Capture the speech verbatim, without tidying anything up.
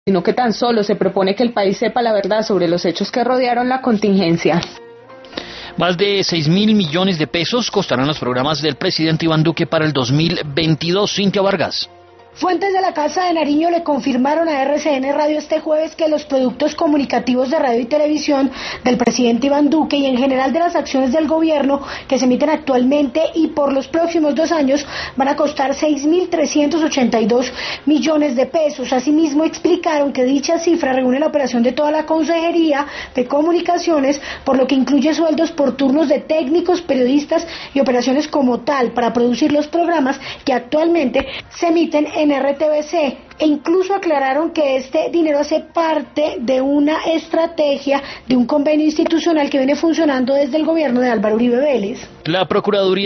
sino que tan solo se propone que el país sepa la verdad sobre los hechos que rodearon la contingencia. Más de seis mil millones de pesos costarán los programas del presidente Iván Duque para el dos mil veintidós. Cintia Vargas. Fuentes de la Casa de Nariño le confirmaron a R C N Radio este jueves que los productos comunicativos de radio y televisión del presidente Iván Duque y en general de las acciones del gobierno que se emiten actualmente y por los próximos dos años van a costar seis mil trescientos ochenta y dos millones de pesos. Asimismo explicaron que dicha cifra reúne la operación de toda la Consejería de Comunicaciones, por lo que incluye sueldos por turnos de técnicos, periodistas y operaciones como tal para producir los programas que actualmente se emiten en en R T V C, e incluso aclararon que este dinero hace parte de una estrategia de un convenio institucional que viene funcionando desde el gobierno de Álvaro Uribe Vélez. La Procuraduría